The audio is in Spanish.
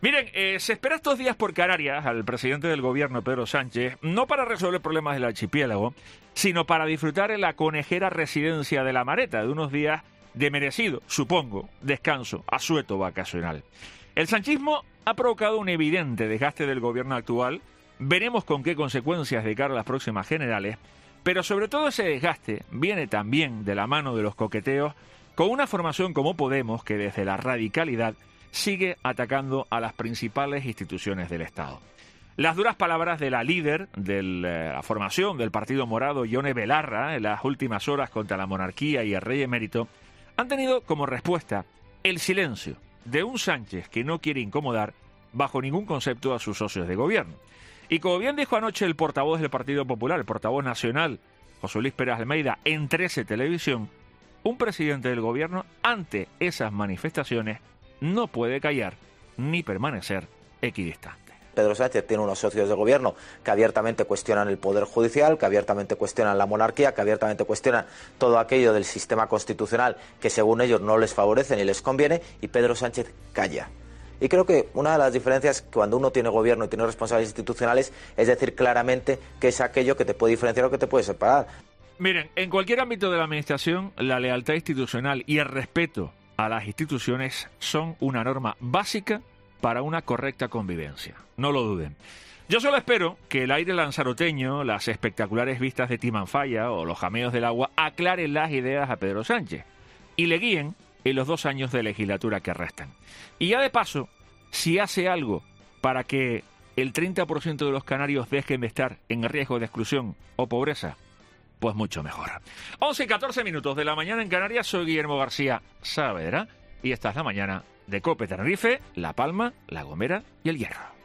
Miren, se espera estos días por Canarias al presidente del gobierno, Pedro Sánchez, no para resolver problemas del archipiélago, sino para disfrutar en la conejera residencia de La Mareta de unos días de merecido, supongo, descanso, asueto vacacional. El sanchismo ha provocado un evidente desgaste del gobierno actual, veremos con qué consecuencias de cara a las próximas generales, pero sobre todo ese desgaste viene también de la mano de los coqueteos con una formación como Podemos que desde la radicalidad sigue atacando a las principales instituciones del Estado. Las duras palabras de la líder de la formación del Partido Morado, Ione Belarra, en las últimas horas contra la monarquía y el rey emérito, han tenido como respuesta el silencio de un Sánchez que no quiere incomodar bajo ningún concepto a sus socios de gobierno. Y como bien dijo anoche el portavoz del Partido Popular, el portavoz nacional, José Luis Pérez Almeida, en 13 Televisión, un presidente del gobierno ante esas manifestaciones no puede callar ni permanecer equidistante. Pedro Sánchez tiene unos socios de gobierno que abiertamente cuestionan el poder judicial, que abiertamente cuestionan la monarquía, que abiertamente cuestionan todo aquello del sistema constitucional que según ellos no les favorece ni les conviene, y Pedro Sánchez calla. Y creo que una de las diferencias cuando uno tiene gobierno y tiene responsabilidades institucionales es decir claramente qué es aquello que te puede diferenciar o que te puede separar. Miren, en cualquier ámbito de la administración, la lealtad institucional y el respeto a las instituciones son una norma básica para una correcta convivencia. No lo duden. Yo solo espero que el aire lanzaroteño, las espectaculares vistas de Timanfaya o los jameos del agua aclaren las ideas a Pedro Sánchez y le guíen en los 2 años de legislatura que restan. Y ya de paso, si hace algo para que el 30% de los canarios dejen de estar en riesgo de exclusión o pobreza, pues mucho mejor. 11 y 14 minutos de la mañana en Canarias. Soy Guillermo García Saavedra y esta es la mañana de COPE Tenerife, La Palma, La Gomera y El Hierro.